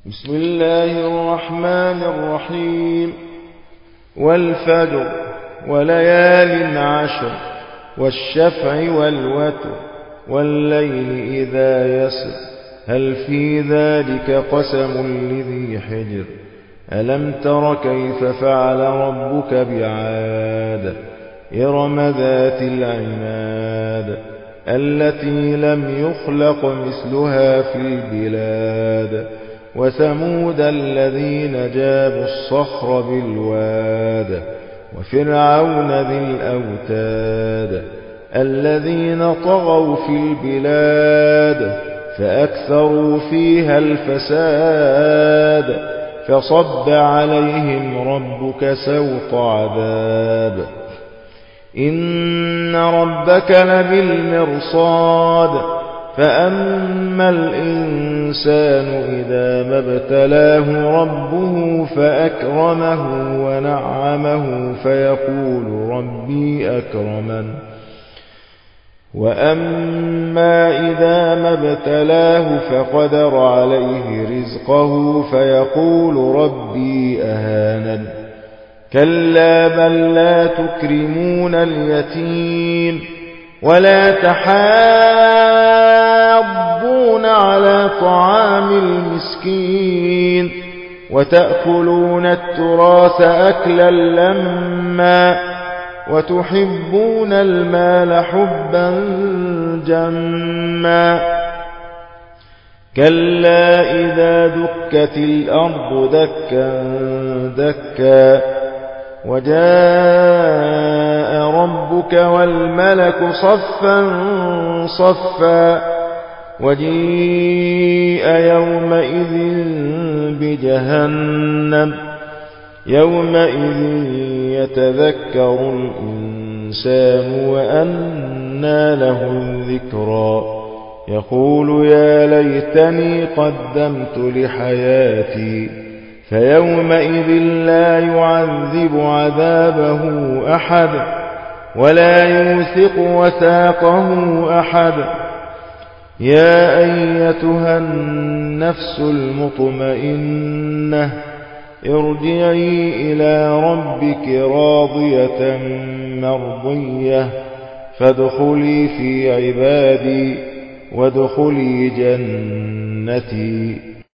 بسم الله الرحمن الرحيم. والفجر وليال عشر والشفع والوتر والليل إذا يسر هل في ذلك قسم لذي حجر ألم تر كيف فعل ربك بعاد إرم ذات العماد التي لم يخلق مثلها في البلاد وثمود الذين جابوا الصخر بالواد وفرعون ذي الأوتاد الذين طغوا في البلاد فأكثروا فيها الفساد فصب عليهم ربك سوط عذاب إن ربك لبالمرصاد فأما الإنسان إذا ما ابتلاه ربه فأكرمه ونعمه فيقول ربي أكرمن وأما إذا ما ابتلاه فقدر عليه رزقه فيقول ربي أهانن كلا بل لا تكرمون اليتيم ولا تحاضون على طعام المسكين وتأكلون التراث أكلا لما وتحبون المال حبا جما كلا إذا دكت الأرض دكا دكا وجاء ربك والملك صفا صفا وجيء يومئذ بجهنم يومئذ يتذكر الإنسان وأنى له الذكرى يقول يا ليتني قدمت لحياتي فيومئذ لا يعذب عذابه أحد ولا يوثق وثاقه أحد يا أيتها النفس المطمئنة ارجعي إلى ربك راضية مرضية فادخلي في عبادي وادخلي جنتي